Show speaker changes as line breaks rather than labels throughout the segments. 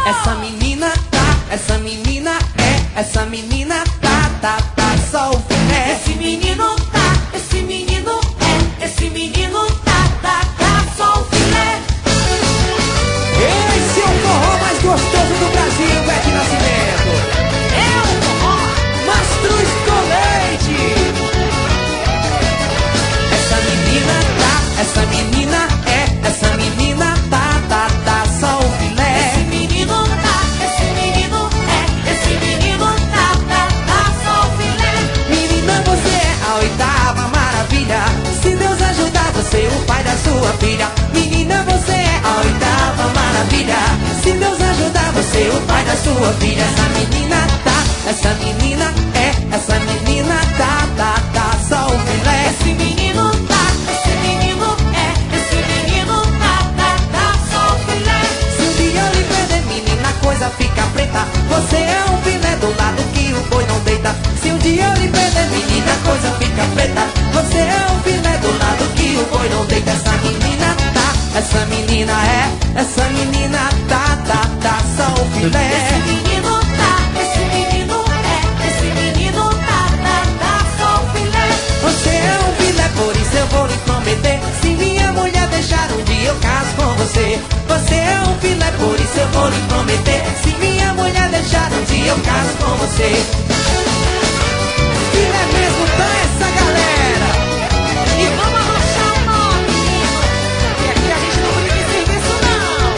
Essa menina tá, essa menina é, essa menina tá, só o filé.
Esse menino tá, esse menino é, esse menino tá, só o filé.
Esse é o forró mais gostoso do Brasil, Beto Nascimento.
É o forró
Mastruz com leite. Essa menina tá, essa menina é, essa menina tá, só o filé.
Esse menino tá, esse menino é, esse menino tá, só o filé.
Menina, você é a oitava maravilha. Se Deus ajudar você, o pai da sua filha. Menina, você é a oitava maravilha. Se Deus ajudar você, o pai da sua filha. Essa menina tá, essa menina é, essa menina tá, só o filé.
Esse menino tá, esse menino é, esse menino tá, só o filé.
Se um dia eu lhe perder, menina, a coisa fica preta. Você é um filé do lado que o boi não deita. Se um dia eu lhe perder, menina, a coisa fica preta. Você é um filé do lado que o boi não deita. Essa menina tá, essa menina é, essa menina tá, só o filé.
Esse menino tá, esse menino é, esse menino tá, só o filé.
Você é um filé, por isso eu vou lhe prometer. Se minha mulher deixar um dia eu caso com você. Você é um filé, por isso eu vou lhe prometer. Se minha mulher deixar um dia eu caso com você. Filé mesmo, tá essa galera.
E vamos arrochar o nome, menino, que aqui a gente não brinca em serviço não.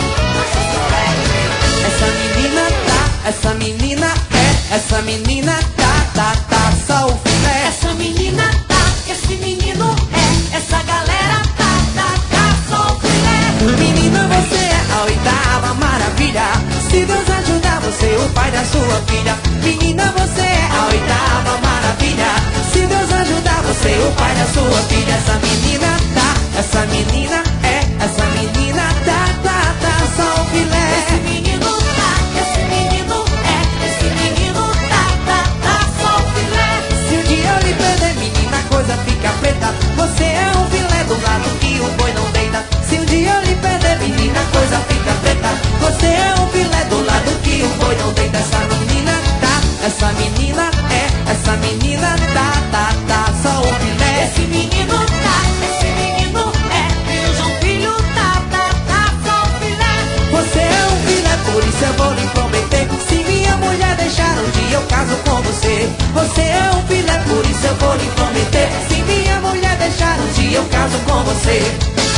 Essa menina tá, essa menina é, essa menina tá, só o filé.
Essa menina tá, esse menino é, essa galera tá, só o filé.
Menina, você é a oitava maravilha. Se Deus ajudar você, o pai da sua filha. Menina, você é a oitava maravilha. Se Deus ajudar você, o pai da sua filha. Essa menina tá, essa menina é, essa menina tá, só o filé.
Esse menino tá, esse menino é, esse menino tá, só o filé.
Se um dia eu lhe perder, menina, a coisa fica preta. Você é um filé do lado que o boi não deita. Se um dia eu lhe perder, menina, a coisa fica preta. Você é um filé do lado que o boi não deita. Essa menina tá, essa menina é, essa menina tá, só o filé.
Esse menino tá, esse menino é, e o João Filho tá, só o filé.
Você é um filé, por isso eu vou lhe prometer. Se minha mulher deixar um dia eu caso com você. Você é um filé, por isso eu vou lhe prometer. Se minha mulher deixar um dia eu caso com você.